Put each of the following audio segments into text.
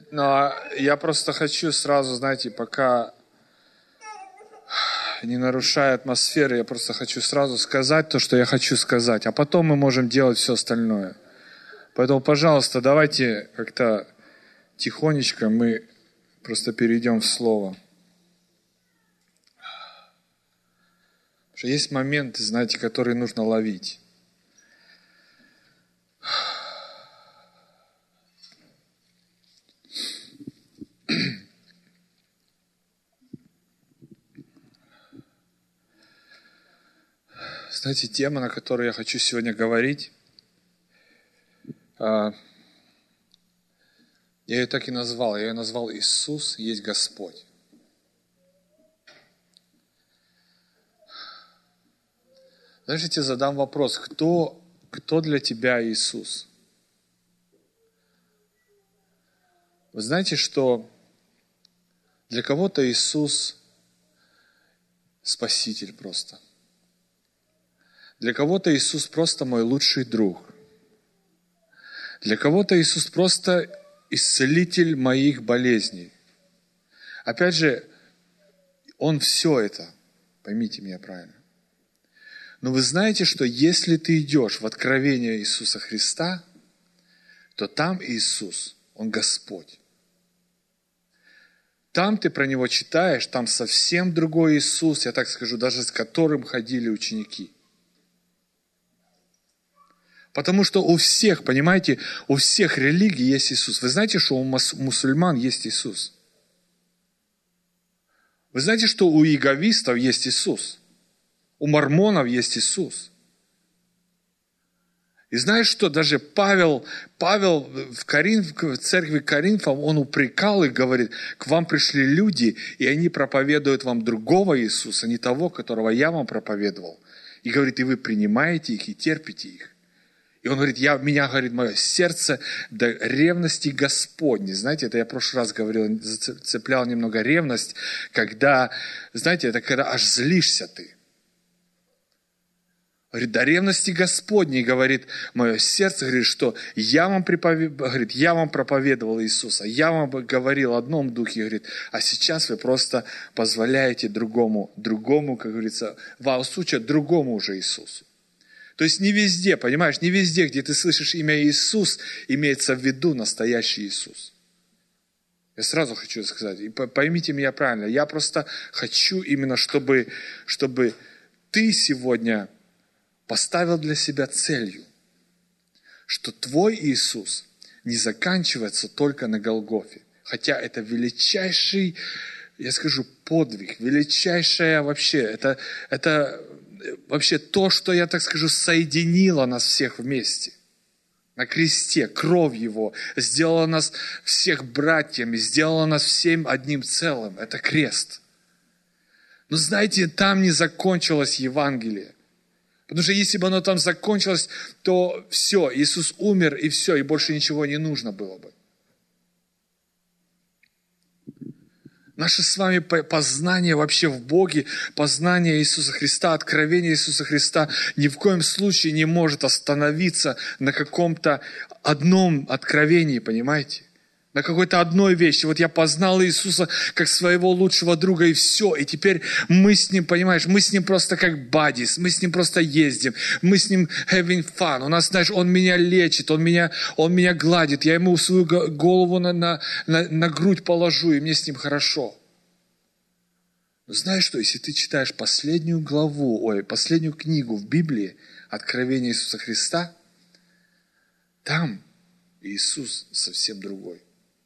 Но я просто хочу сразу, знаете, пока не нарушая атмосферы, я просто хочу сразу сказать то, что я хочу сказать, а потом мы можем делать все остальное. Поэтому, пожалуйста, давайте как-то тихонечко мы просто перейдем в слово. Потому что есть моменты, знаете, которые нужно ловить. Знаете, тема, на которой я хочу сегодня говорить, я ее так и назвал. Я ее назвал «Иисус есть Господь». Знаешь, я тебе задам вопрос, кто для тебя Иисус? Вы знаете, что для кого-то Иисус Спаситель просто. Для кого-то Иисус просто мой лучший друг. Для кого-то Иисус просто исцелитель моих болезней. Опять же, Он все это, поймите меня правильно. Но вы знаете, что если ты идешь в откровение Иисуса Христа, то там Иисус, Он Господь. Там ты про Него читаешь, там совсем другой Иисус, я так скажу, даже с которым ходили ученики. Потому что у всех, понимаете, у всех религий есть Иисус. Вы знаете, что у мусульман есть Иисус? Вы знаете, что у иеговистов есть Иисус? У мормонов есть Иисус. И знаешь что, даже Павел в церкви Коринфов, он упрекал их, говорит, к вам пришли люди, и они проповедуют вам другого Иисуса, не того, которого я вам проповедовал. И говорит, и вы принимаете их и терпите их. И он говорит, говорит, мое сердце до ревности Господней. Знаете, это я в прошлый раз говорил, зацеплял немного ревность, когда, знаете, это когда аж злишься ты. Говорит, до ревности Господней, говорит, мое сердце, говорит, что я вам проповедовал Иисуса, я вам говорил о одном духе, говорит, а сейчас вы просто позволяете другому, как говорится, во случае другому уже Иисусу. То есть не везде, понимаешь, не везде, где ты слышишь имя Иисус, имеется в виду настоящий Иисус. Я сразу хочу сказать, и поймите меня правильно, я просто хочу именно, чтобы ты сегодня поставил для себя целью, что твой Иисус не заканчивается только на Голгофе. Хотя это величайший, я скажу, подвиг, величайшее вообще, это вообще то, что, я так скажу, соединило нас всех вместе. На кресте, кровь Его сделала нас всех братьями, сделала нас всем одним целым. Это крест. Но знаете, там не закончилось Евангелие. Потому что если бы оно там закончилось, то все, Иисус умер, и все, и больше ничего не нужно было бы. Наше с вами познание вообще в Боге, познание Иисуса Христа, откровение Иисуса Христа ни в коем случае не может остановиться на каком-то одном откровении, понимаете? На какой-то одной вещи. Вот я познал Иисуса как своего лучшего друга, и все. И теперь мы с Ним, понимаешь, мы с Ним просто как buddies, мы с Ним просто ездим, мы с Ним having fun. У нас, знаешь, Он меня лечит, Он меня гладит, я Ему свою голову на грудь положу, и мне с Ним хорошо. Но знаешь что, если ты читаешь последнюю книгу в Библии, Откровение Иисуса Христа, там Иисус совсем другой.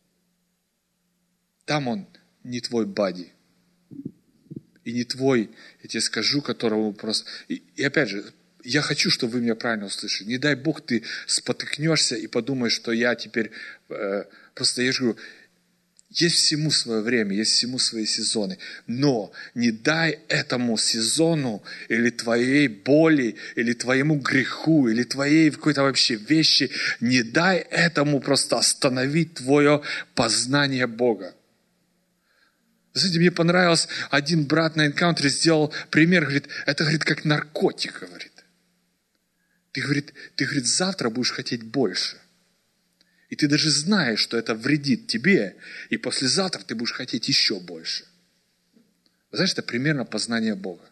Там Он не твой бадди. И не твой, я тебе скажу, которого просто... И опять же, я хочу, чтобы вы меня правильно услышали. Не дай Бог, ты спотыкнешься и подумаешь, что я теперь... Просто я же говорю, есть всему свое время, есть всему свои сезоны. Но не дай этому сезону или твоей боли, или твоему греху, или твоей какой-то вообще вещи, не дай этому просто остановить твое познание Бога. Знаете, мне понравилось, один брат на энкаунтере сделал пример, говорит, это, говорит, как наркотик, говорит. Ты, говорит, завтра будешь хотеть больше. И ты даже знаешь, что это вредит тебе, и послезавтра ты будешь хотеть еще больше. Вы знаешь, это примерно познание Бога.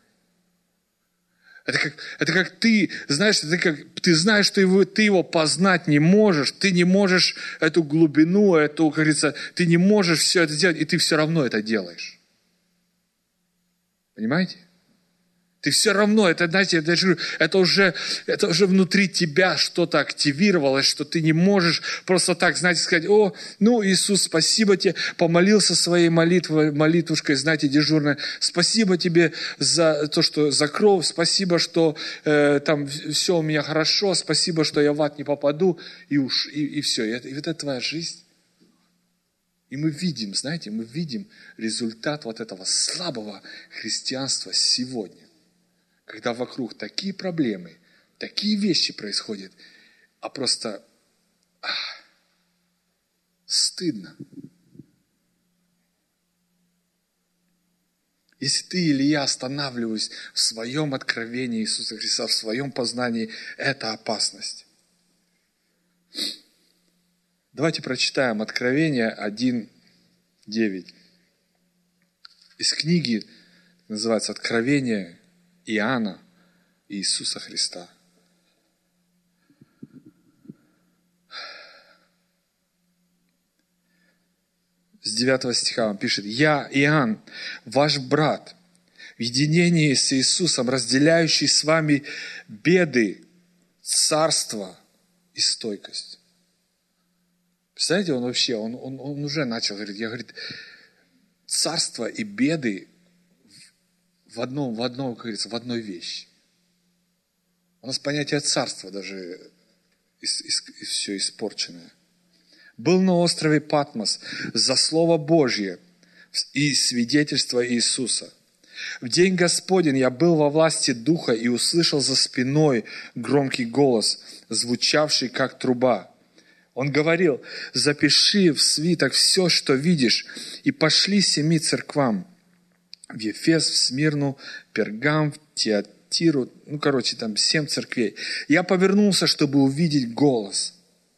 Это как ты, знаешь, ты знаешь, что ты его познать не можешь, ты не можешь эту глубину, как говорится, ты не можешь все это делать, и ты все равно это делаешь. Понимаете? Ты все равно, знаете, это уже внутри тебя что-то активировалось, что ты не можешь просто так, знаете, сказать: о, Иисус, спасибо тебе, помолился своей молитвушкой, знаете, дежурной, спасибо тебе за то, что за кровь, спасибо, что там все у меня хорошо, спасибо, что я в ад не попаду, и все, и вот это твоя жизнь. И мы видим, знаете, результат вот этого слабого христианства сегодня. Когда вокруг такие проблемы, такие вещи происходят, а просто стыдно. Если ты или я останавливаюсь в своем откровении Иисуса Христа, в своем познании, это опасность. Давайте прочитаем Откровение 1:9. Из книги, называется «Откровение Иоанна и Иисуса Христа». С 9 стиха он пишет: «Я, Иоанн, ваш брат, в единении с Иисусом, разделяющий с вами беды, царство и стойкость». Представляете, он уже начал говорить, царство и беды в одной вещи. У нас понятие царства даже все испорченное. «Был на острове Патмос за Слово Божье и свидетельство Иисуса. В день Господень я был во власти Духа и услышал за спиной громкий голос, звучавший как труба. Он говорил: запиши в свиток все, что видишь, и пошли 7 церквам: в Ефес, в Смирну, Пергам, в Тиатиру». Там 7 церквей. Я повернулся, чтобы увидеть голос.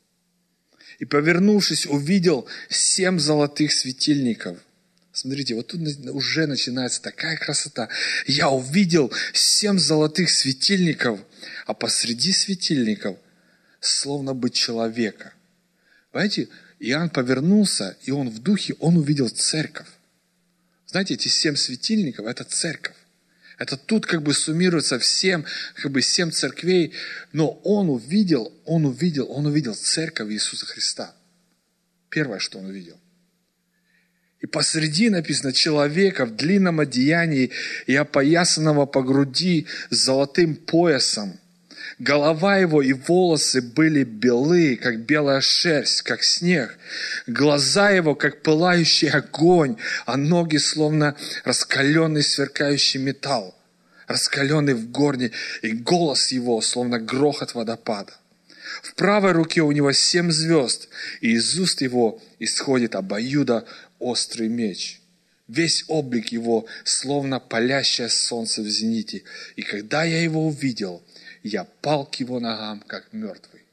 И, повернувшись, увидел 7 золотых светильников. Смотрите, вот тут уже начинается такая красота. Я увидел 7 золотых светильников, а посреди светильников словно бы человека. Понимаете, Иоанн повернулся, и он в духе, он увидел церковь. Знаете, эти 7 светильников – это церковь. Это тут суммируется 7 церквей, но он увидел церковь Иисуса Христа. Первое, что он увидел. И посреди написано: человека в длинном одеянии и опоясанного по груди золотым поясом. Голова его и волосы были белы, как белая шерсть, как снег. Глаза его, как пылающий огонь, а ноги, словно раскаленный сверкающий металл, раскаленный в горне, и голос его, словно грохот водопада. В правой руке у него 7 звезд, и из уст его исходит обоюдоострый меч. Весь облик его, словно палящее солнце в зените. И когда я его увидел, я пал к его ногам, как мертвый.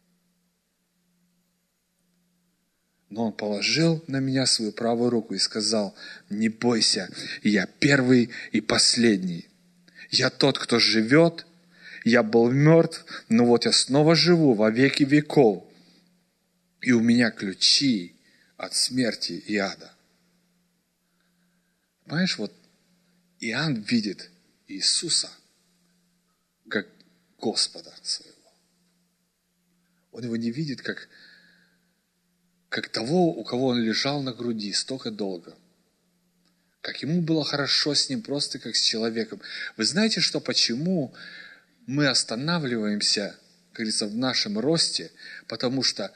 Но он положил на меня свою правую руку и сказал: не бойся, я первый и последний. Я тот, кто живет. Я был мертв, но вот я снова живу во веки веков. И у меня ключи от смерти и ада. Понимаешь, вот Иоанн видит Иисуса как Господа своего. Он его не видит как того, у кого он лежал на груди столько долго. Как ему было хорошо с ним, просто как с человеком. Вы знаете, почему мы останавливаемся, как говорится, в нашем росте? Потому что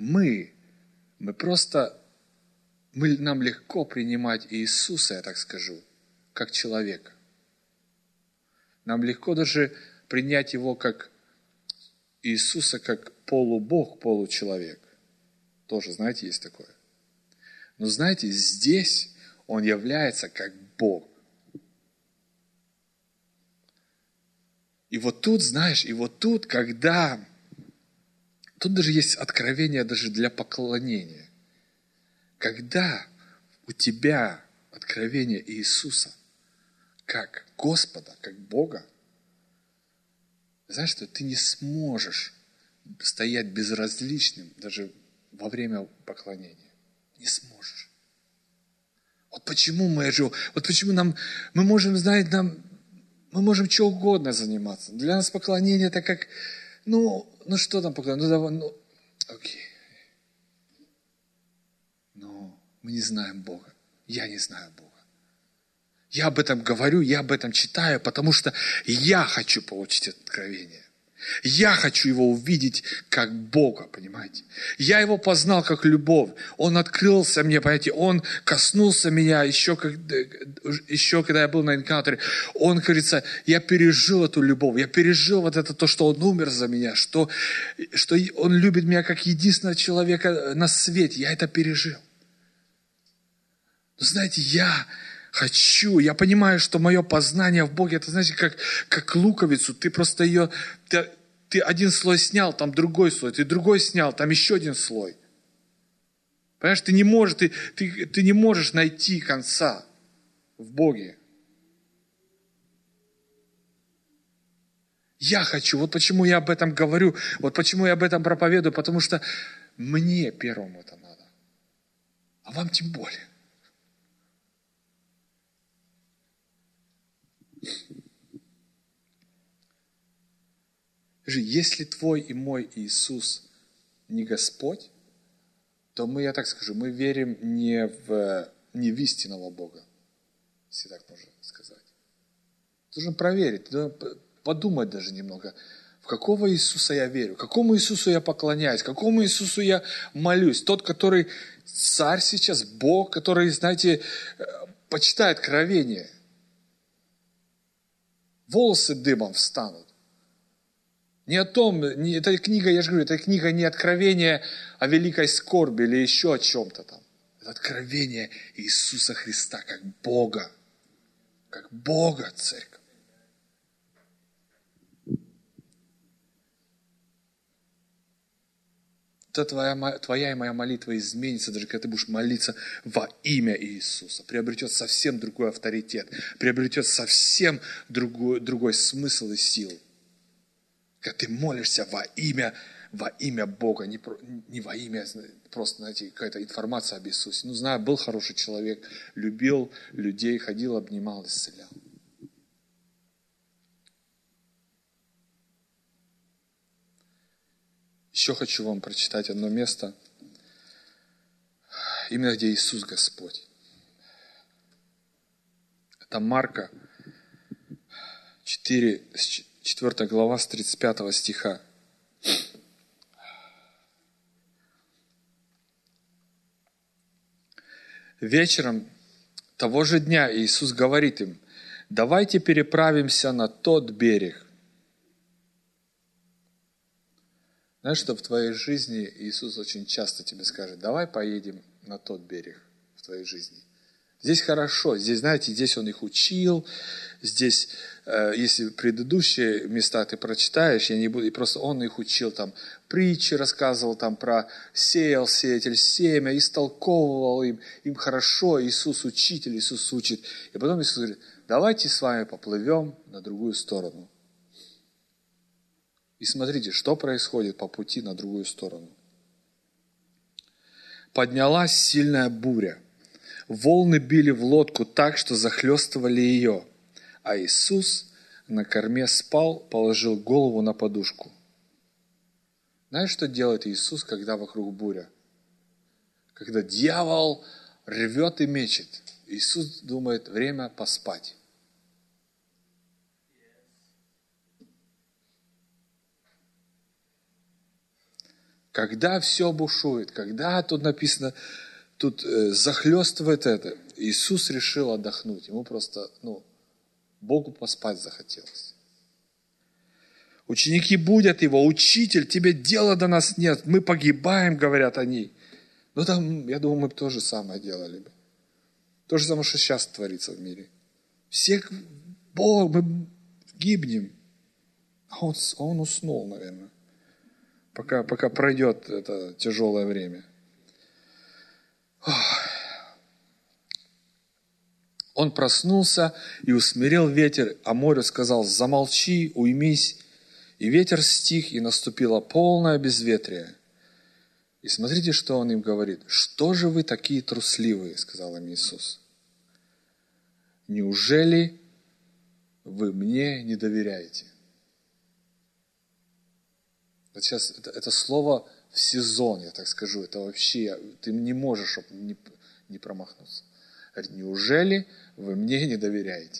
нам легко принимать Иисуса, я так скажу, как человека. Нам легко даже принять его как Иисуса, как полубог, получеловек. Тоже, знаете, есть такое. Но знаете, здесь он является как Бог. И вот тут, когда Тут даже есть откровение даже для поклонения. Когда у тебя откровение Иисуса как Господа, как Бога, знаешь, что ты не сможешь стоять безразличным даже во время поклонения. Не сможешь. Вот почему мы живем, вот почему мы можем, знаете, мы можем что угодно заниматься. Для нас поклонение это как, ну что там поклонение, окей. Но мы не знаем Бога. Я не знаю Бога. Я об этом говорю, я об этом читаю, потому что я хочу получить это откровение. Я хочу его увидеть как Бога, понимаете? Я его познал как любовь. Он открылся мне, понимаете? Он коснулся меня еще когда я был на энкаунтере. Он, говорится, я пережил эту любовь. Я пережил вот это то, что он умер за меня. Что он любит меня как единственного человека на свете. Я это пережил. Но знаете, я понимаю, что мое познание в Боге, это, знаете, как луковицу, ты просто ее, ты один слой снял, там другой слой, ты другой снял, там еще один слой. Понимаешь, ты не можешь найти конца в Боге. Я хочу, вот почему я об этом говорю, вот почему я об этом проповедую, потому что мне первому это надо, а вам тем более. Если твой и мой Иисус не Господь, то я так скажу, мы верим не в истинного Бога, если так можно сказать. Ты должен проверить, ты должен подумать даже немного, в какого Иисуса я верю, какому Иисусу я поклоняюсь, какому Иисусу я молюсь. Тот, который царь сейчас, Бог, который, знаете, почитает откровение. Волосы дыбом встанут. Не о том, эта книга, я же говорю, эта книга не откровение о великой скорби или еще о чем-то там. Это откровение Иисуса Христа как Бога церковь. То твоя и моя молитва изменится, даже когда ты будешь молиться во имя Иисуса. Приобретет совсем другой авторитет, приобретет совсем другой смысл и силу. Когда ты молишься во имя Бога, не во имя, просто, знаете, какая-то информация об Иисусе. Знаю, был хороший человек, любил людей, ходил, обнимал, исцелял. Еще хочу вам прочитать одно место, именно где Иисус Господь. Это Марка, 4 глава, с 35 стиха. Вечером того же дня Иисус говорит им: давайте переправимся на тот берег. Знаешь, что в твоей жизни Иисус очень часто тебе скажет: давай поедем на тот берег в твоей жизни. Здесь хорошо, здесь, знаете, здесь Он их учил, здесь, если предыдущие места ты прочитаешь, я не буду, и просто Он их учил, там, притчи рассказывал, там, про сеятель семя, истолковывал им хорошо, Иисус учитель, Иисус учит. И потом Иисус говорит: давайте с вами поплывем на другую сторону. И смотрите, что происходит по пути на другую сторону. Поднялась сильная буря. Волны били в лодку так, что захлестывали ее. А Иисус на корме спал, положил голову на подушку. Знаешь, что делает Иисус, когда вокруг буря? Когда дьявол рвет и мечет, Иисус думает: время поспать. Когда все бушует, когда тут написано, тут захлестывает это, Иисус решил отдохнуть. Ему просто, Богу поспать захотелось. Ученики будят его: учитель, тебе дела до нас нет, мы погибаем, говорят они. Там, я думаю, мы бы то же самое делали бы. То же самое, что сейчас творится в мире. Всех, Бог, мы гибнем. А он уснул, наверное. пока пройдет это тяжелое время. Он проснулся и усмирил ветер, а морю сказал: замолчи, уймись. И ветер стих, и наступило полное безветрие. И смотрите, что он им говорит. Что же вы такие трусливые, сказал им Иисус. Неужели вы мне не доверяете? Вот сейчас это слово в сезон, я так скажу, это вообще, ты не можешь не промахнуться. Говорит, неужели вы мне не доверяете?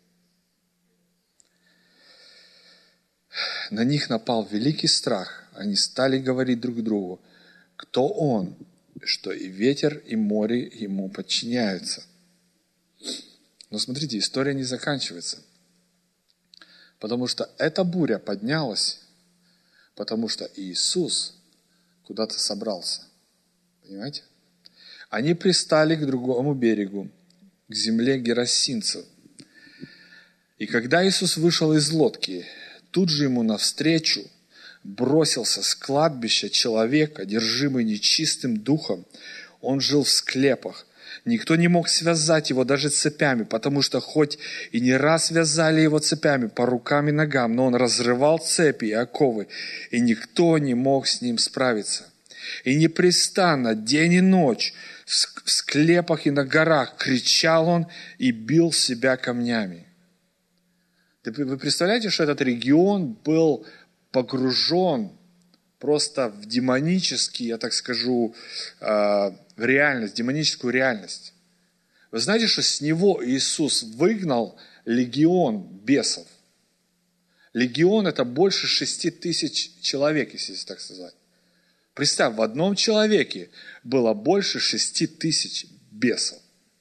На них напал великий страх. Они стали говорить друг другу, кто он, что и ветер, и море ему подчиняются. Но смотрите, история не заканчивается. Потому что эта буря поднялась, потому что Иисус куда-то собрался. Понимаете? Они пристали к другому берегу, к земле герасинцев. И когда Иисус вышел из лодки, тут же ему навстречу бросился с кладбища человек, одержимый нечистым духом. Он жил в склепах. Никто не мог связать его даже цепями, потому что хоть и не раз вязали его цепями по рукам и ногам, но он разрывал цепи и оковы, и никто не мог с ним справиться. И непрестанно, день и ночь, в склепах и на горах кричал он и бил себя камнями. Вы представляете, что этот регион был погружен просто в демонический, я так скажу, в реальность, демоническую реальность. Вы знаете, что с него Иисус выгнал легион бесов. Легион – это больше 6 тысяч человек, если так сказать. Представь, в одном человеке было больше 6 тысяч бесов.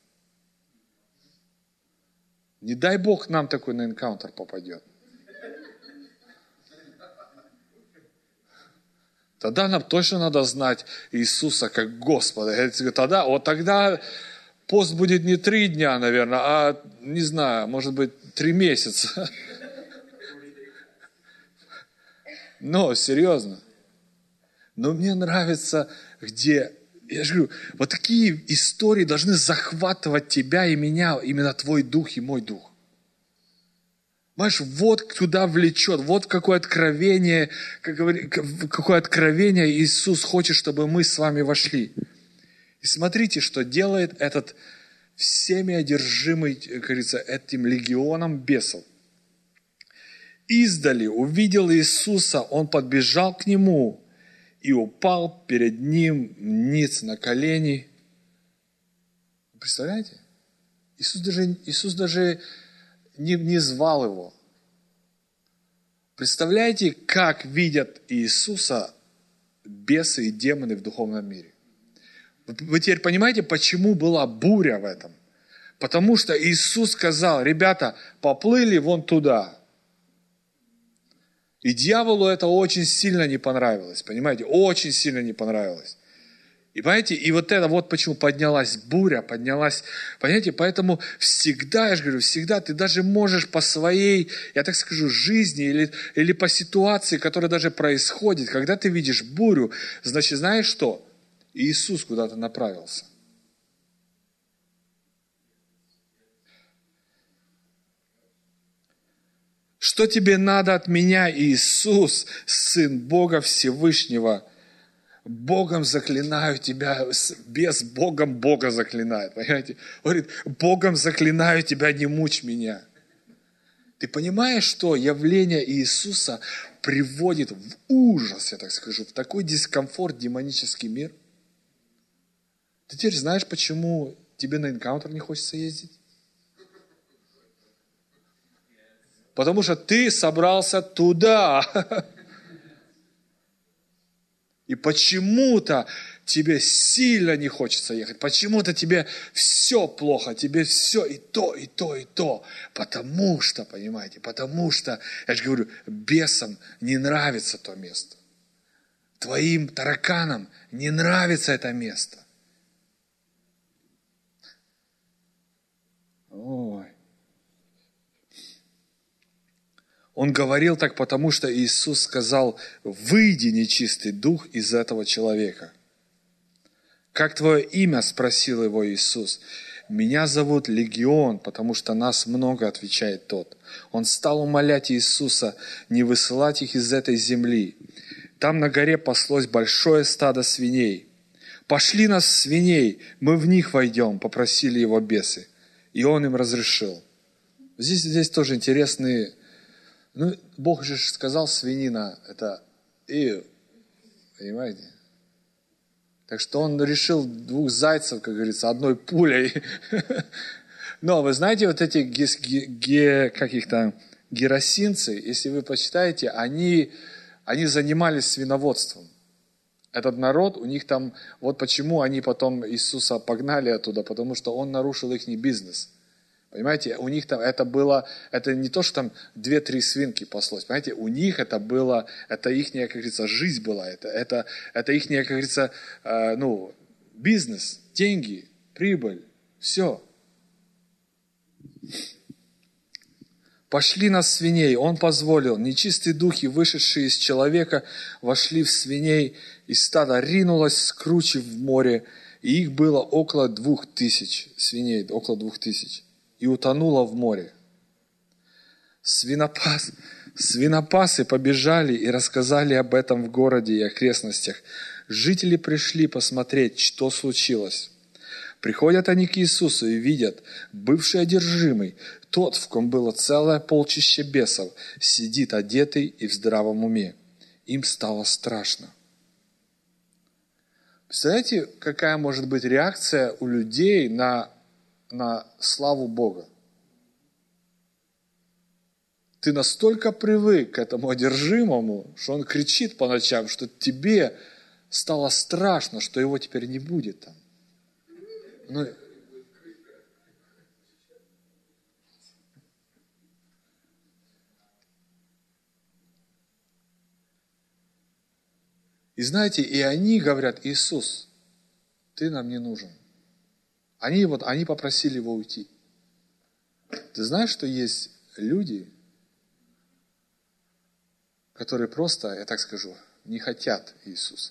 Не дай Бог нам такой на энкаунтер попадет. Тогда нам точно надо знать Иисуса как Господа. Тогда пост будет не 3 дня, наверное, а, не знаю, может быть, 3 месяца. Но, серьезно. Но мне нравится, где, я же говорю, вот такие истории должны захватывать тебя и меня, именно твой дух и мой дух. Понимаешь, вот туда влечет, вот какое откровение Иисус хочет, чтобы мы с вами вошли. И смотрите, что делает этот всеми одержимый, как говорится, этим легионом бесов. Издали увидел Иисуса, он подбежал к нему и упал перед ним ниц на колени. Представляете? Иисус даже не звал его. Представляете, как видят Иисуса бесы и демоны в духовном мире? Вы теперь понимаете, почему была буря в этом? Потому что Иисус сказал: ребята, поплыли вон туда. И дьяволу это очень сильно не понравилось, понимаете? Очень сильно не понравилось. И понимаете, и вот это вот почему поднялась буря, понимаете, поэтому всегда, я же говорю, всегда ты даже можешь по своей, я так скажу, жизни или по ситуации, которая даже происходит, когда ты видишь бурю, значит, знаешь что? Иисус куда-то направился. Что тебе надо от меня, Иисус, Сын Бога Всевышнего? Богом заклинаю тебя, без Богом Бога заклинает, понимаете? Говорит, Богом заклинаю тебя, не мучь меня. Ты понимаешь, что явление Иисуса приводит в ужас, я так скажу, в такой дискомфорт демонический мир? Ты теперь знаешь, почему тебе на энкаунтер не хочется ездить? Потому что ты собрался туда. И почему-то тебе сильно не хочется ехать. Почему-то тебе все плохо. Тебе все и то, и то, и то. Потому что, понимаете, я же говорю, бесам не нравится то место. Твоим тараканам не нравится это место. Ой. Он говорил так, потому что Иисус сказал: «Выйди, нечистый дух, из этого человека». «Как твое имя?» – спросил его Иисус. «Меня зовут Легион, потому что нас много», – отвечает тот. Он стал умолять Иисуса не высылать их из этой земли. Там на горе паслось большое стадо свиней. «Пошли нас свиней, мы в них войдем», – попросили его бесы. И он им разрешил. Здесь тоже интересные... Бог же сказал, свинина – это понимаете? Так что он решил 2 зайцев, как говорится, одной пулей. Но вы знаете, вот эти герасинцы, если вы почитаете, они занимались свиноводством. Этот народ, у них там, вот почему они потом Иисуса погнали оттуда, потому что он нарушил их бизнес. Понимаете, у них там это не то, что там 2-3 свинки паслось. Понимаете, у них это ихняя, как говорится, жизнь была. Это ихняя, как говорится, бизнес, деньги, прибыль, все. «Пошли нас свиней», он позволил. Нечистые духи, вышедшие из человека, вошли в свиней, и стадо ринулось, скручив в море, и их было около 2000 свиней, около 2000. И утонула в море. Свинопасы побежали и рассказали об этом в городе и окрестностях. Жители пришли посмотреть, что случилось. Приходят они к Иисусу и видят, бывший одержимый, тот, в ком было целое полчище бесов, сидит одетый и в здравом уме. Им стало страшно. Представляете, какая может быть реакция у людей на славу Бога? Ты настолько привык к этому одержимому, что он кричит по ночам, что тебе стало страшно, что его теперь не будет там. И знаете, и они говорят: Иисус, ты нам не нужен. Они попросили его уйти. Ты знаешь, что есть люди, которые просто, я так скажу, не хотят Иисуса.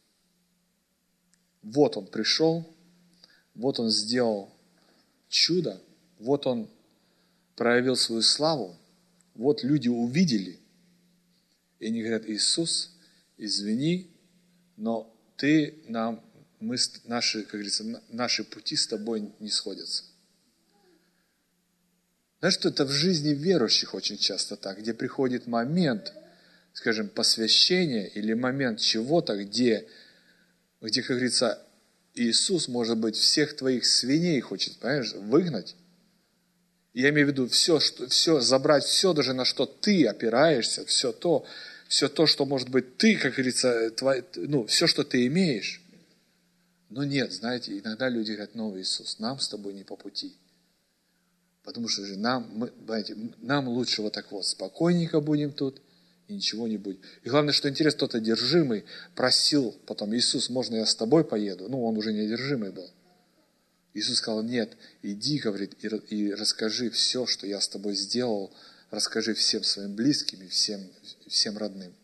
Вот он пришел, вот он сделал чудо, вот он проявил свою славу, вот люди увидели, и они говорят: Иисус, извини, но наши, как говорится, наши пути с тобой не сходятся. Знаешь, что это в жизни верующих очень часто так, где приходит момент, скажем, посвящения или момент чего-то, где, как говорится, Иисус, может быть, всех твоих свиней хочет, понимаешь, выгнать. Я имею в виду все, забрать все, даже на что ты опираешься, все то, что, может быть, ты, как говорится, все, что ты имеешь. Но нет, знаете, иногда люди говорят: Иисус, нам с тобой не по пути. Потому что же нам лучше вот так вот, спокойненько будем тут, и ничего не будет. И главное, что интересно, тот одержимый просил потом: Иисус, можно я с тобой поеду? Он уже не одержимый был. Иисус сказал: нет, иди, говорит, и расскажи все, что я с тобой сделал, расскажи всем своим близким и всем родным.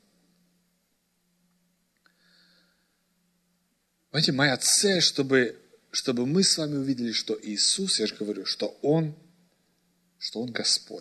Понимаете, моя цель, чтобы мы с вами увидели, что Иисус, я же говорю, что Он Господь.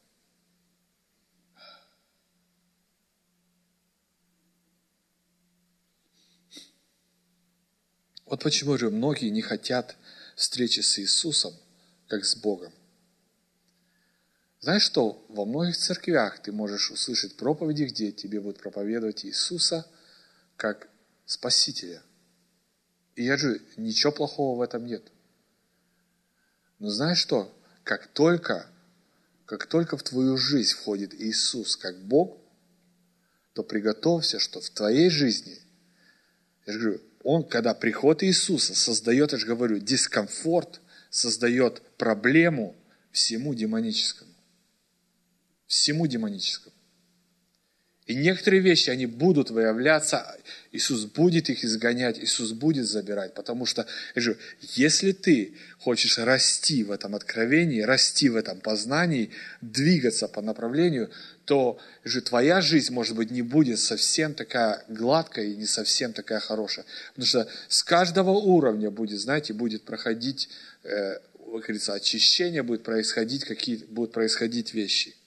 Вот почему же многие не хотят встречи с Иисусом, как с Богом. Знаешь что? Во многих церквях ты можешь услышать проповеди, где тебе будут проповедовать Иисуса как Спасителя. И я же, ничего плохого в этом нет. Но знаешь что? Как только в твою жизнь входит Иисус как Бог, то приготовься, что в твоей жизни, я же говорю, когда приход Иисуса создает, я же говорю, дискомфорт, создает проблему всему демоническому. Всему демоническому. И некоторые вещи, они будут выявляться, Иисус будет их изгонять, Иисус будет забирать, потому что, я же говорю, если ты хочешь расти в этом откровении, расти в этом познании, двигаться по направлению, то же твоя жизнь, может быть, не будет совсем такая гладкая и не совсем такая хорошая. Потому что с каждого уровня будет, знаете, будет проходить, как говорится, очищение, будут происходить вещи.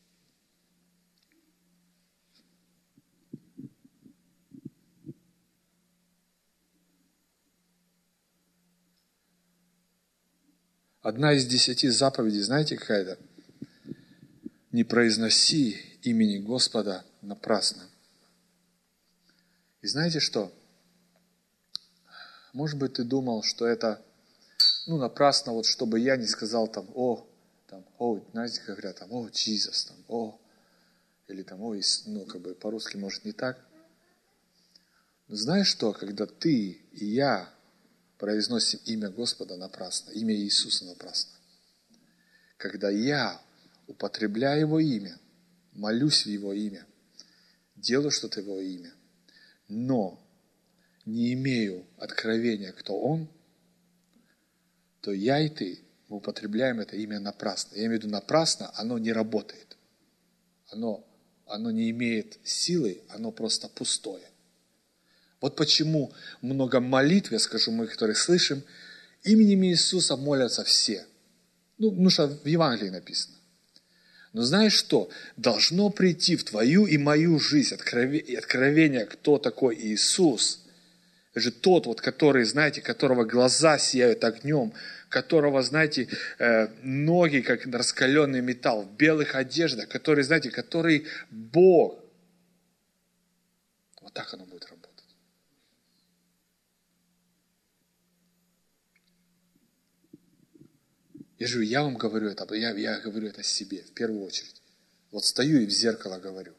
Одна из 10 заповедей, знаете, какая-то? Не произноси имени Господа напрасно. И знаете что? Может быть, ты думал, что это, напрасно, вот чтобы я не сказал знаете, как говорят, Jesus, или по-русски, может, не так. Но знаешь что, когда ты и я произносим имя Господа напрасно, имя Иисуса напрасно, когда я употребляю Его имя, молюсь в Его имя, делаю что-то в Его имя, но не имею откровения, кто Он, то я и ты, мы употребляем это имя напрасно. Я имею в виду напрасно, оно не работает. Оно не имеет силы, оно просто пустое. Вот почему много молитв, я скажу, мы, которые слышим, именем Иисуса молятся все. Потому что в Евангелии написано. Но знаешь что? Должно прийти в твою и мою жизнь откровение, кто такой Иисус. Это же тот, который, знаете, которого глаза сияют огнем, которого, знаете, ноги, как раскаленный металл, в белых одеждах, который, знаете, который Бог. Вот так оно будет работать. Я вам говорю это, я говорю это себе в первую очередь. Вот стою и в зеркало говорю.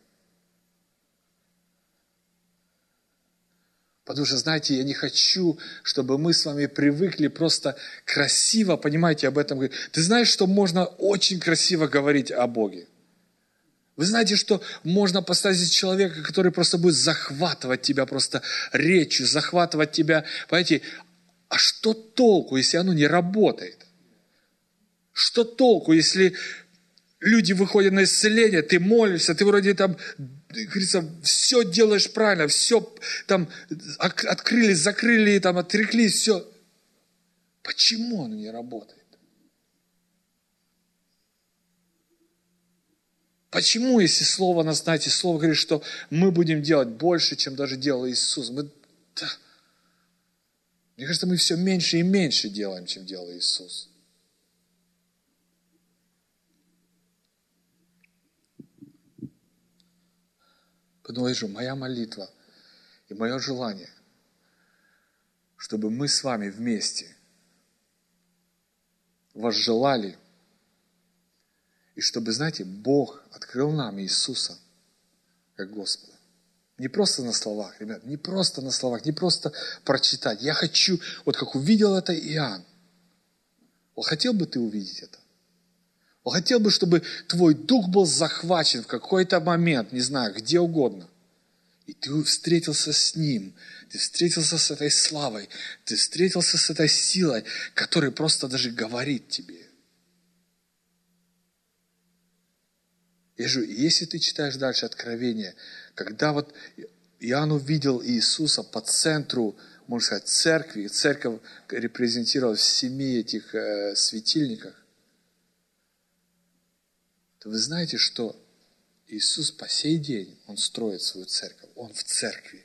Потому что, знаете, я не хочу, чтобы мы с вами привыкли просто красиво, понимаете, об этом говорить. Ты знаешь, что можно очень красиво говорить о Боге? Вы знаете, что можно поставить здесь человека, который просто будет захватывать тебя просто речью, захватывать тебя, понимаете, а что толку, если оно не работает? Что толку, если люди выходят на исцеление, ты молишься, ты вроде там, говорится, все делаешь правильно, все там открыли, закрыли, там отреклись, все. Почему оно не работает? Почему, если слово нас, знаете, слово говорит, что мы будем делать больше, чем даже делал Иисус? Мне кажется, мы все меньше и меньше делаем, чем делал Иисус. Потому что моя молитва и мое желание, чтобы мы с вами вместе возжелали, и чтобы, знаете, Бог открыл нам Иисуса как Господа. Не просто на словах, ребят, не просто на словах, не просто прочитать. Я хочу, вот как увидел это Иоанн. Вот хотел бы ты увидеть это? Он хотел бы, чтобы твой дух был захвачен в какой-то момент, не знаю, где угодно. И ты встретился с Ним, ты встретился с этой славой, ты встретился с этой силой, которая просто даже говорит тебе. Я же, если ты читаешь дальше Откровение, когда вот Иоанн увидел Иисуса по центру, можно сказать, церкви, церковь репрезентировалась в 7 этих светильниках, то вы знаете, что Иисус по сей день, Он строит свою церковь, Он в церкви.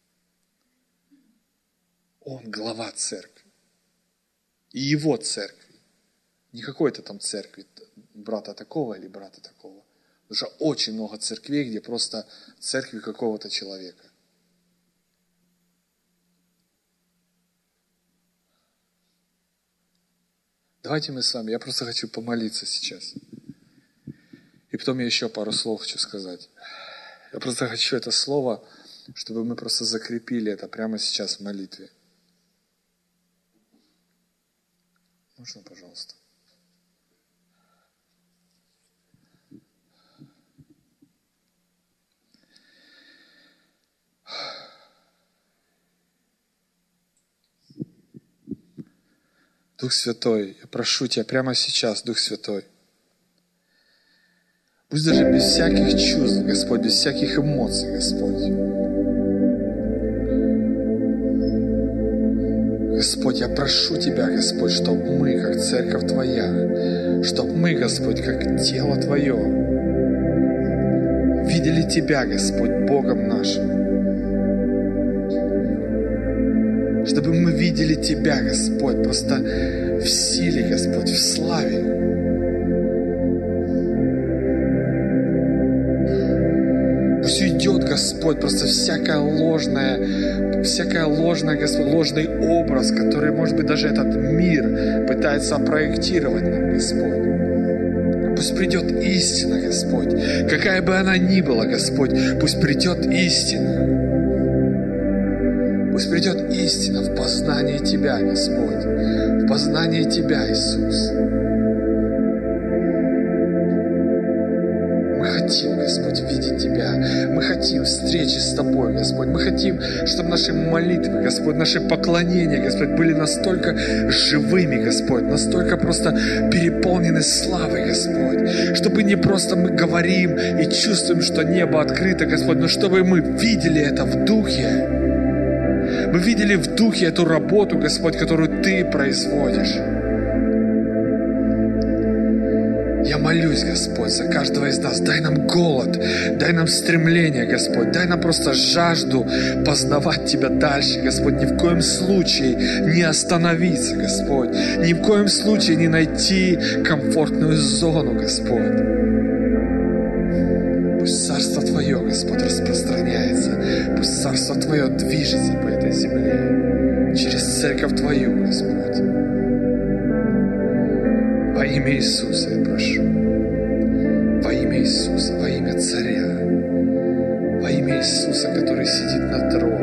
Он глава церкви. И Его церкви. Не какой-то там церкви брата такого или брата такого. Потому что очень много церквей, где просто церкви какого-то человека. Давайте мы с вами, я просто хочу помолиться сейчас. И потом я еще пару слов хочу сказать. Я просто хочу это слово, чтобы мы просто закрепили это прямо сейчас в молитве. Можно, пожалуйста? Дух Святой, я прошу Тебя прямо сейчас, Дух Святой. Пусть даже без всяких чувств, Господь, без всяких эмоций, Господь. Господь, я прошу Тебя, Господь, чтобы мы, как церковь Твоя, чтобы мы, Господь, как тело Твое, видели Тебя, Господь, Богом нашим. Чтобы мы видели Тебя, Господь, просто в силе, Господь, в славе. Пусть уйдет, Господь, просто всякое ложное, Господь, ложный образ, который, может быть, даже этот мир пытается проектировать нам, Господь. Пусть придет истина, Господь. Какая бы она ни была, Господь, пусть придет истина. Пусть придет истина в познании Тебя, Господь, в познании Тебя, Иисус. Мы хотим, Господь, видеть Тебя. Мы хотим встречи с Тобой, Господь. Мы хотим, чтобы наши молитвы, Господь, наши поклонения, Господь, были настолько живыми, Господь, настолько просто переполнены славой, Господь. Чтобы не просто мы говорим и чувствуем, что небо открыто, Господь, но чтобы мы видели это в духе. Мы видели в духе эту работу, Господь, которую Ты производишь. Я молюсь, Господь, за каждого из нас. Дай нам голод, дай нам стремление, Господь. Дай нам просто жажду познавать Тебя дальше, Господь. Ни в коем случае не остановиться, Господь. Ни в коем случае не найти комфортную зону, Господь. Пусть Царство Твое, Господь, распространяется. Пусть Царство Твое движется по этой земле. Через Церковь Твою, Господь. Во имя Иисуса я прошу. Во имя Иисуса, во имя Царя. Во имя Иисуса, который сидит на троне.